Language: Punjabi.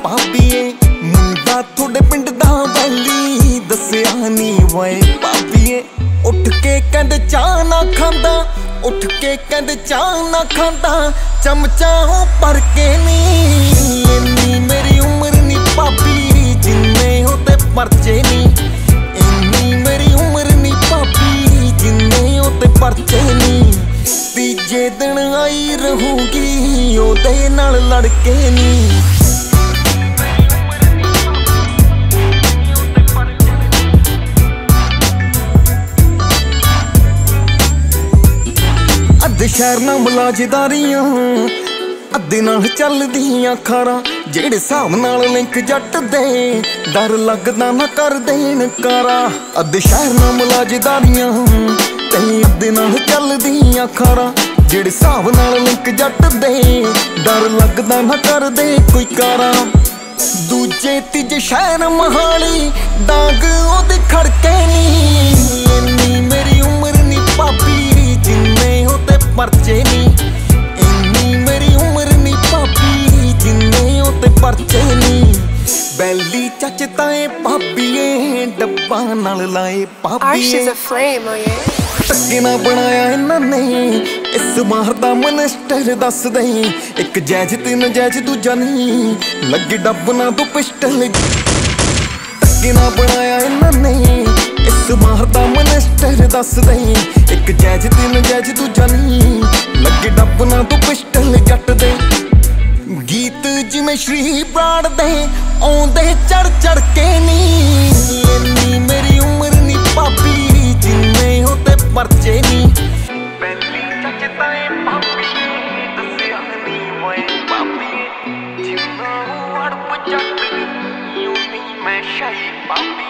ਭਾਬੀਏ ਮੁੰਡਾ ਤੁਹਾਡੇ ਪਿੰਡ ਦਾ ਵੈਲੀ ਦੱਸਿਆ ਨੀ ਵੇ ਭਾਬੀਏ ਉੱਠ ਕੇ ਕਹਿੰਦੇ ਚਾਹ ਨਾ ਖਾਂਦਾ ਉੱਠ ਕੇ ਕਹਿੰਦੇ ਚਾਹ ਨਾ ਖਾਂਦਾ ਚਮਚਾ ਭਰ ਕੇ ਨੀ ਇੰਨੀ ਮੇਰੀ ਉਮਰ ਨੀ ਭਾਬੀ ਜਿੰਨੇ ਉਹਦੇ ਪਰਚੇ ਨੀ ਇੰਨੀ ਮੇਰੀ ਉਮਰ ਨੀ ਭਾਬੀ ਜਿੰਨੇ ਉਹਦੇ ਪਰਚੇ ਨੀ ਤੀਜੇ ਦਿਨ ਆਈ ਰਹੂਗੀ ਉਹਦੇ ਨਾਲ ਲੜ ਕੇ ਨੀ ਅੱਧੇ ਸ਼ਹਿਰ ਨਾਲ ਮਲਾਜਦਾਰੀਆਂ ਅੱਧੇ ਨਾਲ ਚੱਲਦੀਆਂ ਖਾਰਾਂ ਜਿਹੜੇ ਹਿਸਾਬ ਨਾਲ ਲਿੰਕ ਜੱਟ ਦੇ ਡਰ ਲੱਗਦਾ ਨਾ ਕਰ ਦੇਣ ਕਾਰਾ ਅੱਧੇ ਸ਼ਹਿਰ ਨਾਲ ਮਲਾਜਦਾਰੀਆਂ ਤੇ ਅੱਧੇ ਨਾਲ ਚੱਲਦੀਆਂ ਖਾਰਾਂ ਜਿਹੜੇ ਹਿਸਾਬ ਨਾਲ ਲਿੰਕ ਜੱਟ ਦੇ ਡਰ ਲੱਗਦਾ ਨਾ ਕਰ ਦੇ ਕੋਈ ਕਾਰਾ ਦੂਜੇ ਤੀਜੇ ਸ਼ਹਿਰ ਮਹਾਲੀ ਡਾਂਗ ਉਹਦੇ ਖੜਕੇ ਨੀ ਇੰਨੀ ਮੇਰੀ ਉਮਰ ਨੀ ਭਾਬੀ ਜਿੰਨੇ ਉਹਦੇ ਪਰਚੇ ਨੀ ਇੰਨੀ ਮੇਰੀ ਉਮਰ ਨੀ ਭਾਬੀ ਜਿੰਨੇ ਉਹਦੇ ਪਰਚੇ ਨੀ ਬੈਲੀ ਚੱਚ ਤਾਏ ਭਾਬੀਏ ਡੱਬਾ ਨਾਲ ਲਾਏ ਭਾਬੀਏ ਟੱਕੇ ਨਾ ਬਣਾਇਆ ਇਹਨਾਂ ਨੇ ਇਸ ਮਾਰ ਦਾ ਮਨਿਸਟਰ ਦੱਸ ਦੇ ਇੱਕ ਜੈਜ ਤੇ ਨਜੈਜ ਦੂਜਾ ਨਹੀਂ ਲੱਗੇ ਡੱਬ ਨਾ ਤੂੰ ਪਿਸਟਲ ਟੱਕੇ ਨਾ ਬਣਾਇਆ ਇਹਨਾਂ ਨੇ ਇਸ ਮਾਰ ਦਾ ਮਨਿਸਟਰ ਦੱਸ ਦੇ ਇੱਕ ਜੈਜ ਤੇ ਨਜੈਜ ਦੂਜਾ ਨਹੀਂ ਲੱਗੇ ਡੱਬ ਨਾ ਤੂੰ ਪਿਸਟਲ ਜੱਟ ਦੇ ਗੀਤ ਜਿਵੇਂ ਸ਼੍ਰੀ ਬਰਾੜ ਦੇ ਆਉਂਦੇ ਚੜ ਚੜ ਕੇ ਨੀ ਇੰਨੀ ਮੇਰੀ ਉਮਰ ਨੀ ਭਾਬੀ ਜਿੰਨੇ ਉਹਦੇ ਪਰਚੇ ਨੀ ਪਹਿਲੀ ਚੱਜ ਤਾਏ ਭਾਬੀ ਦੱਸਿਆ ਨੀ ਓਏ ਭਾਬੀ ਜਿੰਨਾ ਅੜਪ ਜੱਟ ਨੀ ਮੈਂ ਸ਼ਾਹੀ ਭਾਬੀ